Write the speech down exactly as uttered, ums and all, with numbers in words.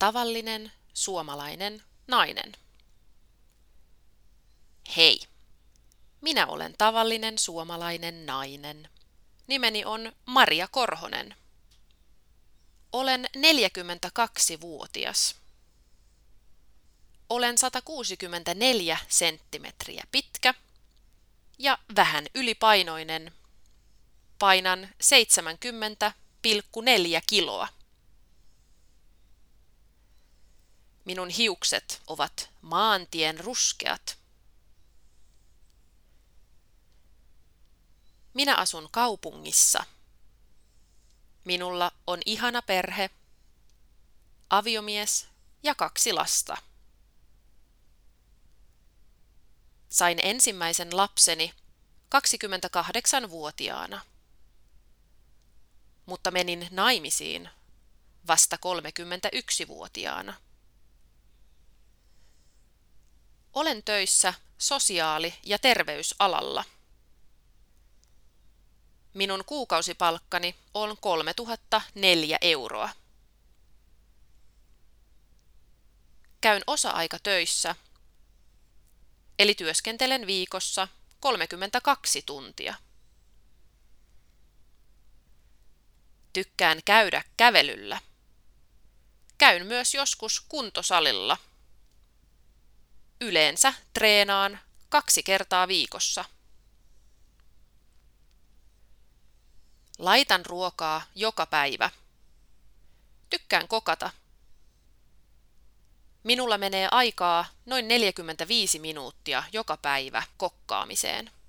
tavallinen suomalainen nainen. Hei, minä olen tavallinen suomalainen nainen. Nimeni on Maria Korhonen. Olen neljäkymmentäkaksivuotias. Olen sata kuusikymmentäneljä senttimetriä pitkä ja vähän ylipainoinen. Painan seitsemänkymmentä pilkku neljä kiloa. Minun hiukset ovat maantien ruskeat. Minä asun kaupungissa. Minulla on ihana perhe, aviomies ja kaksi lasta. Sain ensimmäisen lapseni kaksikymmentäkahdeksanvuotiaana, mutta menin naimisiin vasta kolmekymmentäyksivuotiaana. Olen töissä sosiaali- ja terveysalalla. Minun kuukausipalkkani on kolmetuhattaneljä euroa. Käyn osa-aikatöissä, eli työskentelen viikossa kolmekymmentäkaksi tuntia. Tykkään käydä kävelyllä. Käyn myös joskus kuntosalilla. Yleensä treenaan kaksi kertaa viikossa. Laitan ruokaa joka päivä. Tykkään kokata. Minulla menee aikaa noin neljäkymmentäviisi minuuttia joka päivä kokkaamiseen.